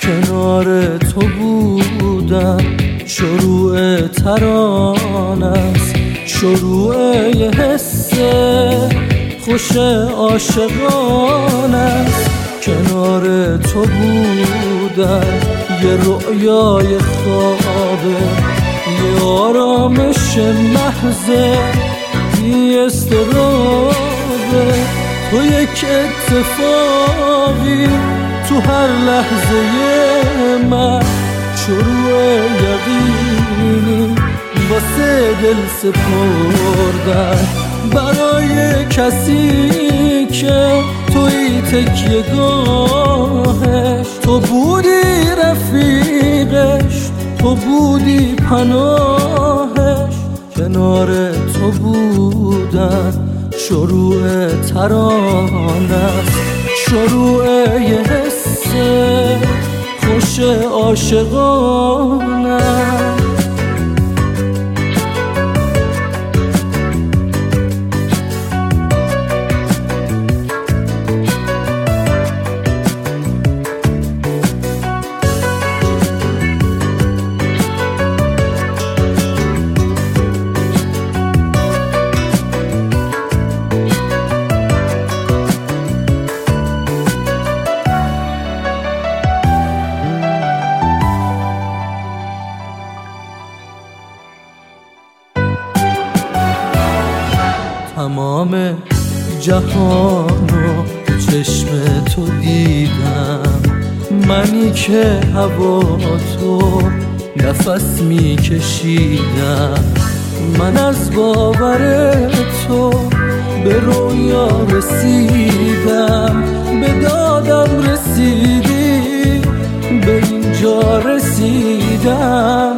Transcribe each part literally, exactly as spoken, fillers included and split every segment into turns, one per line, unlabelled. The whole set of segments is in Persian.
کنار تو بودم شروع ترانه است، شروع یه حس خوش عاشقانه است. کنار تو بودم یه رؤیای خوابه، یه آرامش محضه بی اضطرابه. تو یک اتفاقی تو هر لحظه من، شروع یقینی واسه دل سپردن برای کسی که توی تکیه گاهش. تو بودی رفیقش، تو بودی پناهش. کنار تو بودن شروع ترانه است، شروع یه حس خوش عاشقانه. تمام جهانو چشم تو دیدم، منی که هوا تو نفس میکشیدم. من از باور تو به رویا رسیدم، به دادم رسیدی، به اینجا رسیدم.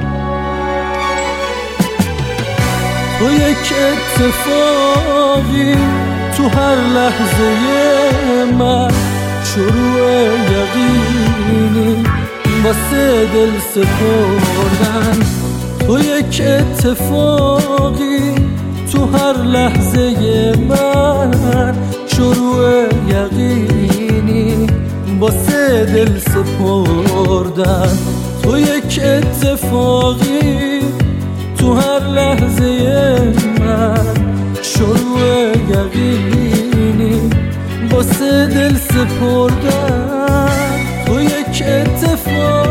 تو یک اتفاقی تو هر لحظه من، شروع یقینی واسه دل سپردن. تو یک اتفاقی تو هر لحظه من، شروع یقینی واسه دل سپردن. تو یک اتفاقی تو هر لحظه من، شروع یقینی واسه دل سپردن. تو یک اتفاق